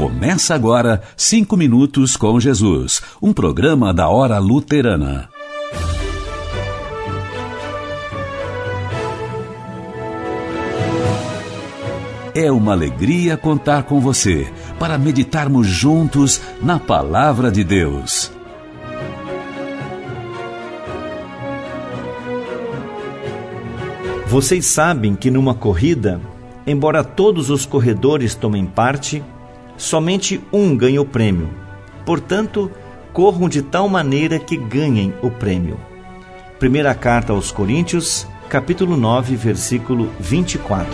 Começa agora 5 Minutos com Jesus, um programa da Hora Luterana. É uma alegria contar com você para meditarmos juntos na Palavra de Deus. Vocês sabem que numa corrida, embora todos os corredores tomem parte, somente um ganha o prêmio. Portanto, corram de tal maneira que ganhem o prêmio. Primeira carta aos Coríntios, capítulo 9, versículo 24.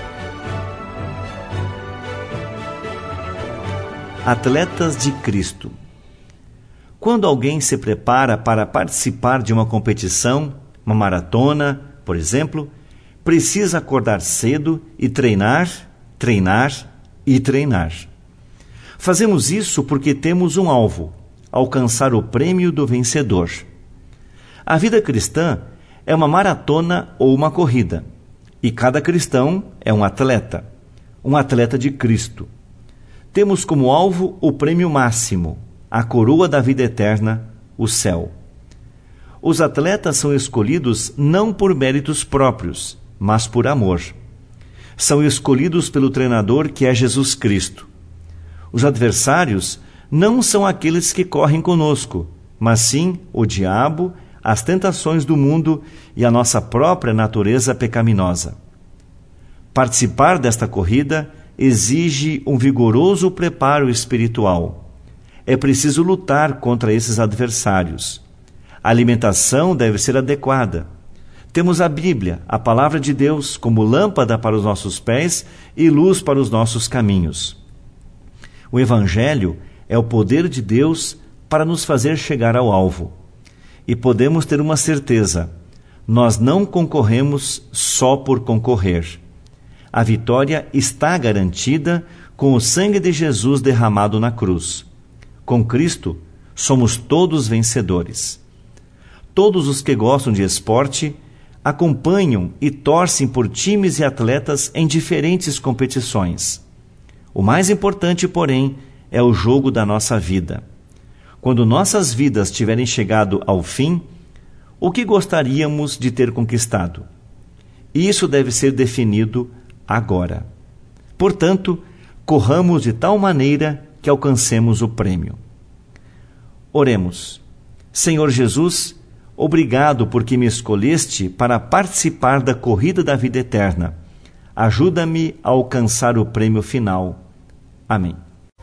Atletas de Cristo. Quando alguém se prepara para participar de uma competição, uma maratona, por exemplo, precisa acordar cedo e treinar, treinar e treinar. Fazemos isso porque temos um alvo: alcançar o prêmio do vencedor. A vida cristã é uma maratona ou uma corrida, e cada cristão é um atleta de Cristo. Temos como alvo o prêmio máximo, a coroa da vida eterna, o céu. Os atletas são escolhidos não por méritos próprios, mas por amor. São escolhidos pelo treinador, que é Jesus Cristo. Os adversários não são aqueles que correm conosco, mas sim o diabo, as tentações do mundo e a nossa própria natureza pecaminosa. Participar desta corrida exige um vigoroso preparo espiritual. É preciso lutar contra esses adversários. A alimentação deve ser adequada. Temos a Bíblia, a Palavra de Deus, como lâmpada para os nossos pés e luz para os nossos caminhos. O Evangelho é o poder de Deus para nos fazer chegar ao alvo. E podemos ter uma certeza: nós não concorremos só por concorrer. A vitória está garantida com o sangue de Jesus derramado na cruz. Com Cristo, somos todos vencedores. Todos os que gostam de esporte acompanham e torcem por times e atletas em diferentes competições. O mais importante, porém, é o jogo da nossa vida. Quando nossas vidas tiverem chegado ao fim, o que gostaríamos de ter conquistado? Isso deve ser definido agora. Portanto, corramos de tal maneira que alcancemos o prêmio. Oremos. Senhor Jesus, obrigado porque me escolheste para participar da corrida da vida eterna. Ajuda-me a alcançar o prêmio final. Amém.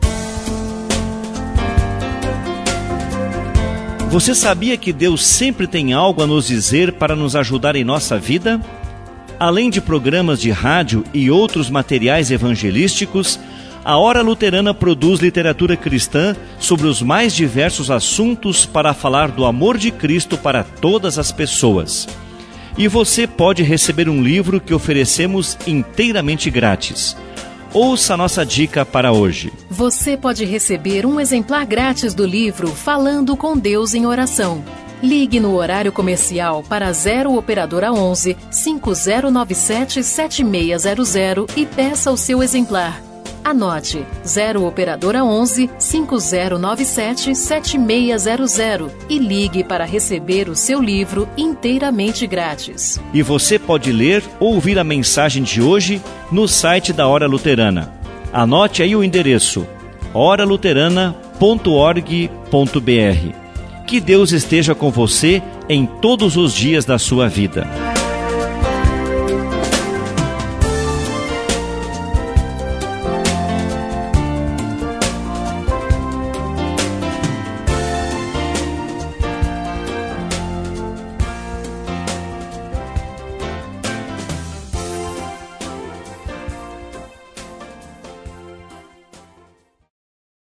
Você sabia que Deus sempre tem algo a nos dizer para nos ajudar em nossa vida? Além de programas de rádio e outros materiais evangelísticos, a Hora Luterana produz literatura cristã sobre os mais diversos assuntos para falar do amor de Cristo para todas as pessoas. E você pode receber um livro que oferecemos inteiramente grátis. Ouça a nossa dica para hoje. Você pode receber um exemplar grátis do livro Falando com Deus em Oração. Ligue no horário comercial para 0 Operadora 11 5097 7600 e peça o seu exemplar. Anote: 0 Operadora 11 5097 7600 e ligue para receber o seu livro inteiramente grátis. E você pode ler ou ouvir a mensagem de hoje no site da Hora Luterana. Anote aí o endereço: oraluterana.org.br. Que Deus esteja com você em todos os dias da sua vida.